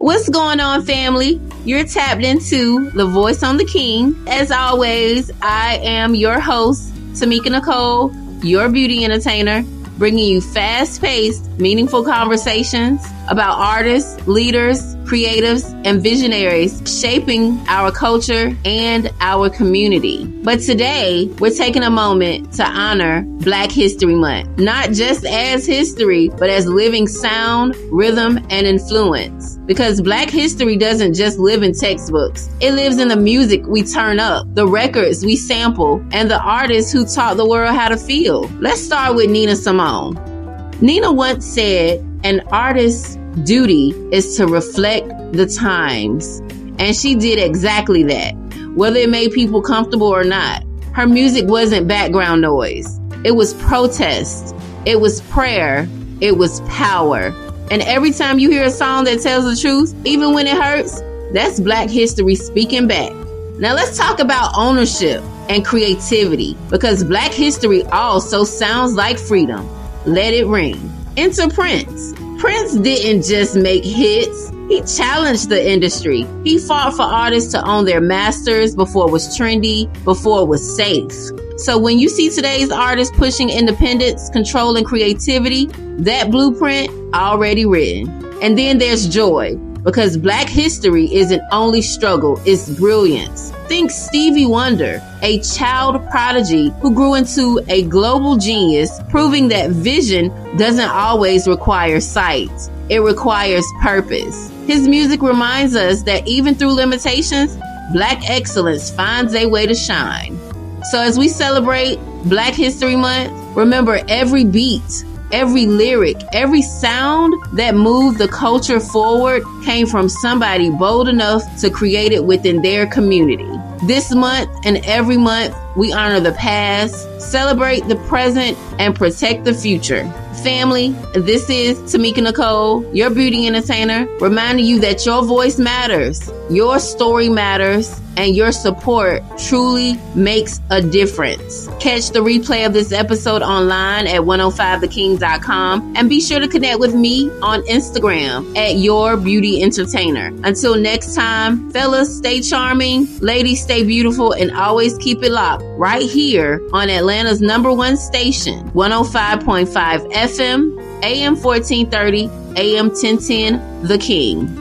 What's going on, family? You're tapped into The Voice on the King. As always, I am your host, Tamika Nicole, your beauty entertainer, bringing you fast-paced, meaningful conversations about artists, leaders, creatives, and visionaries shaping our culture and our community. But today, we're taking a moment to honor Black History Month, not just as history, but as living sound, rhythm, and influence. Because Black history doesn't just live in textbooks. It lives in the music we turn up, the records we sample, and the artists who taught the world how to feel. Let's start with Nina Simone. Nina once said, an artist's duty is to reflect the times. And she did exactly that, whether it made people comfortable or not. Her music wasn't background noise. It was protest. It was prayer. It was power. And every time you hear a song that tells the truth, even when it hurts, that's Black history speaking back. Now let's talk about ownership and creativity, because Black history also sounds like freedom. Let it ring. Enter Prince. Prince didn't just make hits. He challenged the industry. He fought for artists to own their masters before it was trendy, before it was safe. So when you see today's artists pushing independence, control, and creativity, that blueprint already written. And then there's joy, because Black history isn't only struggle, it's brilliance. Think Stevie Wonder, a child prodigy who grew into a global genius, proving that vision doesn't always require sight. It requires purpose. His music reminds us that even through limitations, Black excellence finds a way to shine. So as we celebrate Black History Month, remember every beat, every lyric, every sound that moved the culture forward came from somebody bold enough to create it within their community. This month and every month, we honor the past, celebrate the present, and protect the future. Family, this is Tamika Nicole, your beauty entertainer, reminding you that your voice matters, your story matters, and your support truly makes a difference. Catch the replay of this episode online at 105theking.com, and be sure to connect with me on Instagram at your beauty entertainer. Until next time, fellas, stay charming, ladies, stay beautiful, and always keep it locked right here on Atlanta's #1 station, 105.5 FM, AM 1430, AM 1010, The King.